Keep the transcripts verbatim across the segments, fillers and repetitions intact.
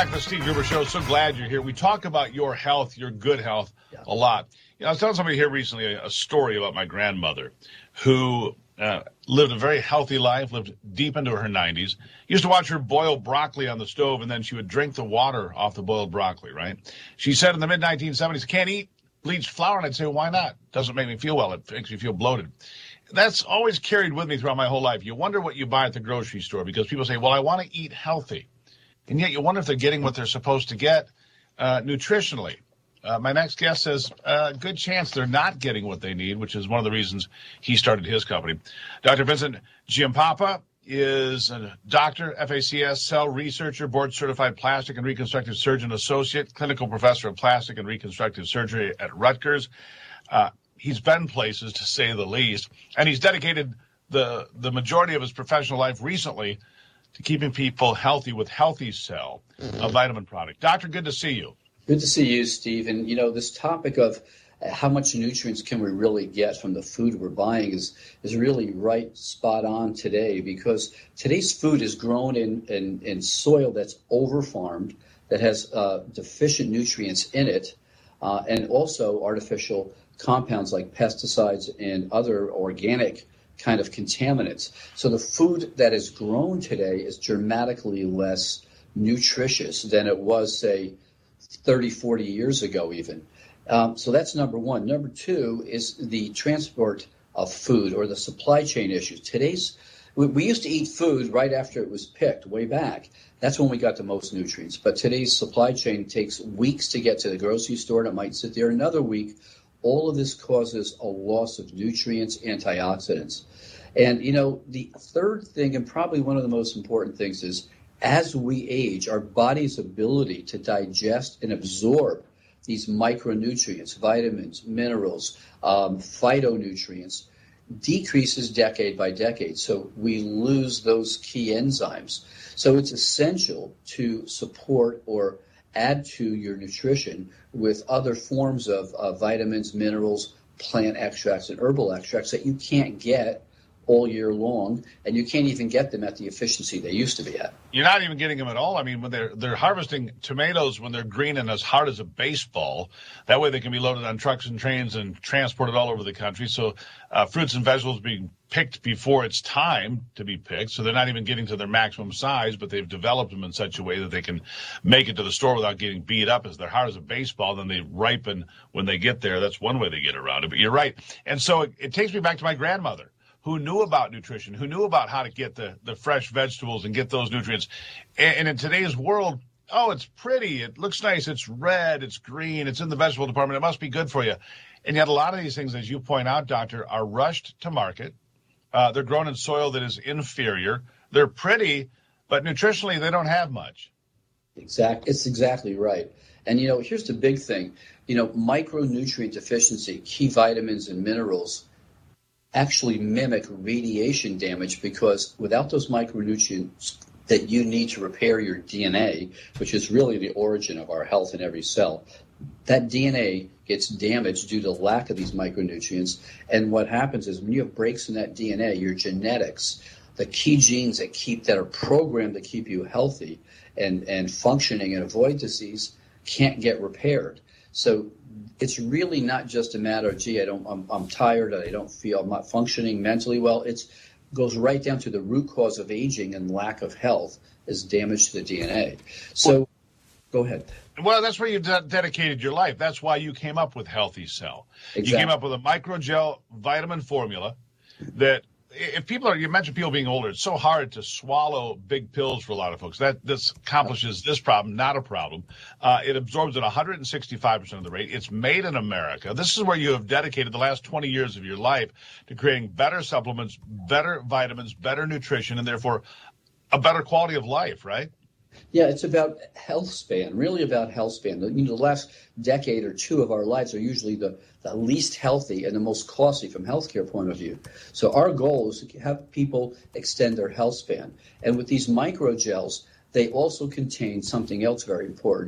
Back to the Steve Gruber Show. So glad you're here. We talk about your health, your good health, yeah. a lot. You know, I was telling somebody here recently a, a story about my grandmother who uh, lived a very healthy life, lived deep into her nineties. Used to watch her boil broccoli on the stove, and then she would drink the water off the boiled broccoli, right? She said in the mid nineteen seventies, can't eat bleached flour. And I'd say, why not? Doesn't make me feel well. It makes me feel bloated. That's always carried with me throughout my whole life. You wonder what you buy at the grocery store because people say, well, I want to eat healthy. And yet you wonder if they're getting what they're supposed to get uh, nutritionally. Uh, my next guest says a uh, good chance they're not getting what they need, which is one of the reasons he started his company. Doctor Vincent Giampapa is a doctor, F A C S, cell researcher, board-certified plastic and reconstructive surgeon associate, clinical professor of plastic and reconstructive surgery at Rutgers. Uh, he's been places, to say the least, and he's dedicated the, the majority of his professional life recently to keeping people healthy with Healthy Cell, a vitamin product. Doctor, good to see you. Good to see you, Steve. And, you know, this topic of how much nutrients can we really get from the food we're buying is, is really right spot on today, because today's food is grown in, in, in soil that's over-farmed, that has uh, deficient nutrients in it, uh, and also artificial compounds like pesticides and other organic kind of contaminants. So the food that is grown today is dramatically less nutritious than it was, say, thirty, forty years ago even. Um, so that's number one. Number two is the transport of food or the supply chain issues. Today's, we, we used to eat food right after it was picked way back. That's when we got the most nutrients. But today's supply chain takes weeks to get to the grocery store, and it might sit there another week. All of this causes a loss of nutrients, antioxidants. And, you know, the third thing, and probably one of the most important things, is as we age, our body's ability to digest and absorb these micronutrients, vitamins, minerals, um, phytonutrients, decreases decade by decade. So we lose those key enzymes. So it's essential to support or add to your nutrition with other forms of uh, vitamins, minerals, plant extracts, and herbal extracts that you can't get all year long, and you can't even get them at the efficiency they used to be at. You're not even getting them at all. I mean, when they're they're harvesting tomatoes when they're green and as hard as a baseball, that way they can be loaded on trucks and trains and transported all over the country. So uh, fruits and vegetables being picked before it's time to be picked, so they're not even getting to their maximum size, but they've developed them in such a way that they can make it to the store without getting beat up. As they're hard as a baseball, then they ripen when they get there. That's one way they get around it. But you're right. And so it, it takes me back to my grandmother, who knew about nutrition, who knew about how to get the, the fresh vegetables and get those nutrients. And, and in today's world, oh, it's pretty, it looks nice, it's red, it's green, it's in the vegetable department, it must be good for you. And yet a lot of these things, as you point out, Doctor, are rushed to market. Uh, they're grown in soil that is inferior. They're pretty, but nutritionally they don't have much. Exactly. It's exactly right. And, you know, here's the big thing. You know, micronutrient deficiency, key vitamins and minerals, actually mimic radiation damage, because without those micronutrients that you need to repair your D N A, which is really the origin of our health in every cell, that D N A gets damaged due to lack of these micronutrients. And what happens is when you have breaks in that D N A, your genetics, the key genes that keep that are programmed to keep you healthy and, and functioning and avoid disease, can't get repaired. So it's really not just a matter of, gee, I don't, I'm, I'm tired, I don't feel, I'm not functioning mentally well. It goes right down to the root cause of aging and lack of health is damage to the D N A. So, well, go ahead. Well, that's where you de- dedicated your life. That's why you came up with Healthy Cell. Exactly. You came up with a microgel vitamin formula that, if people are, you mentioned people being older, it's so hard to swallow big pills for a lot of folks. That this accomplishes this problem, not a problem. Uh, it absorbs at one hundred sixty-five percent of the rate. It's made in America. This is where you have dedicated the last twenty years of your life to creating better supplements, better vitamins, better nutrition, and therefore a better quality of life, right? Yeah, it's about health span, really about health span. You know, the last decade or two of our lives are usually the, the least healthy and the most costly from healthcare point of view. So our goal is to have people extend their health span. And with these microgels, they also contain something else very important.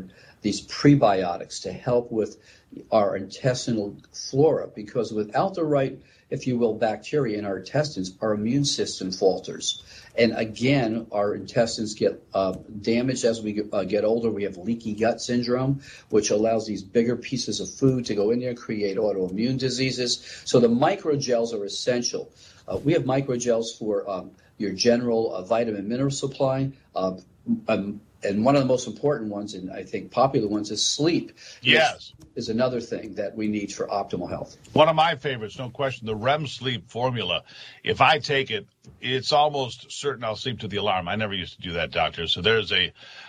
these prebiotics to help with our intestinal flora, because without the right, if you will, bacteria in our intestines, our immune system falters. And again, our intestines get uh, damaged as we uh, get older. We have leaky gut syndrome, which allows these bigger pieces of food to go in there and create autoimmune diseases. So the microgels are essential. Uh, we have microgels for um, your general uh, vitamin mineral supply. Uh, um, and one of the most important ones, and I think popular ones, is sleep. Yes. Is another thing that we need for optimal health. One of my favorites, no question, the R E M sleep formula. If I take it, it's almost certain I'll sleep to the alarm. I never used to do that, doctor. So there's a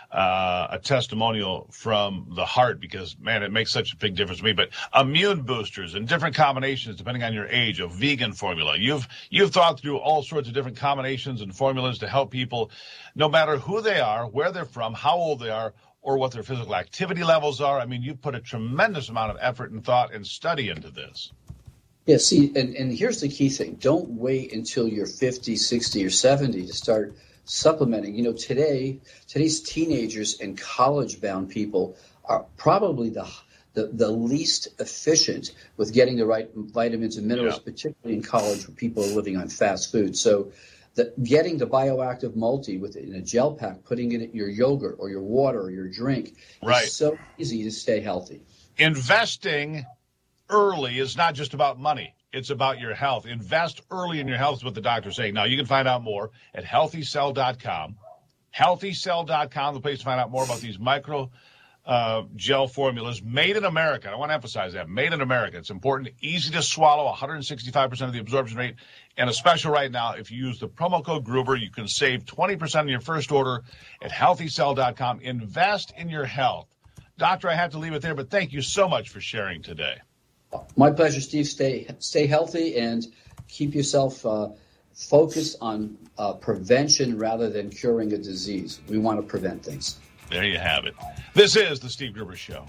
uh, a testimonial from the heart, because, man, it makes such a big difference to me. But immune boosters and different combinations, depending on your age, of vegan formula. You've you've thought through all sorts of different combinations and formulas to help people, no matter who they are, where they're from, how old they are, or what their physical activity levels are. I mean, you've put a tremendous amount of effort and thought and study into this. Yeah, see, and, and here's the key thing. Don't wait until you're fifty, sixty, or seventy to start supplementing. You know, today, today's teenagers and college-bound people are probably the the, the least efficient with getting the right vitamins and minerals, yeah. particularly in college where people are living on fast food. So the, getting the bioactive multi with in a gel pack, putting it in your yogurt or your water or your drink, right. is so easy to stay healthy. Investing early is not just about money. It's about your health. Invest early in your health is what the doctor's saying. Now, you can find out more at healthy cell dot com. healthy cell dot com, the place to find out more about these micro uh, gel formulas made in America. I want to emphasize that. Made in America. It's important, easy to swallow, one hundred sixty-five percent of the absorption rate. And a special right now, if you use the promo code Gruber, you can save twenty percent on your first order at healthy cell dot com. Invest in your health. Doctor, I have to leave it there, but thank you so much for sharing today. My pleasure, Steve. Stay stay healthy and keep yourself uh, focused on uh, prevention rather than curing a disease. We want to prevent things. There you have it. This is the Steve Gruber Show.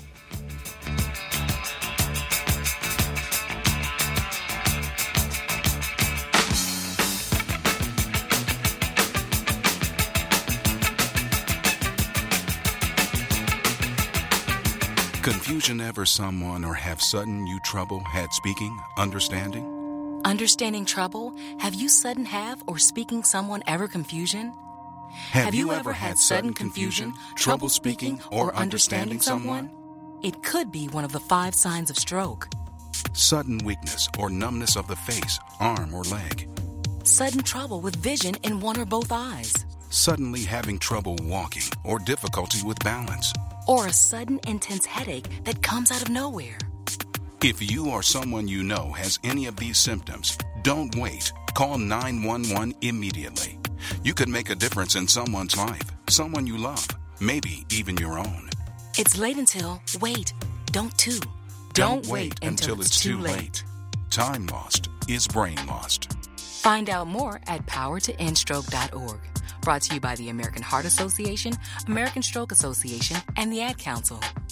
Confusion ever someone or have sudden you trouble had speaking, understanding? Understanding trouble? Have you sudden have or speaking someone ever confusion? Have, have you, you ever had sudden confusion, trouble speaking, or understanding someone? It could be one of the five signs of stroke. Sudden weakness or numbness of the face, arm, or leg. Sudden trouble with vision in one or both eyes. Suddenly having trouble walking or difficulty with balance. Or a sudden intense headache that comes out of nowhere. If you or someone you know has any of these symptoms, don't wait. Call nine one one immediately. You could make a difference in someone's life, someone you love, maybe even your own. It's late until, wait, don't too. Don't, don't wait until, until it's, it's too late. late. Time lost is brain lost. Find out more at power to end stroke dot org. Brought to you by the American Heart Association, American Stroke Association, and the Ad Council.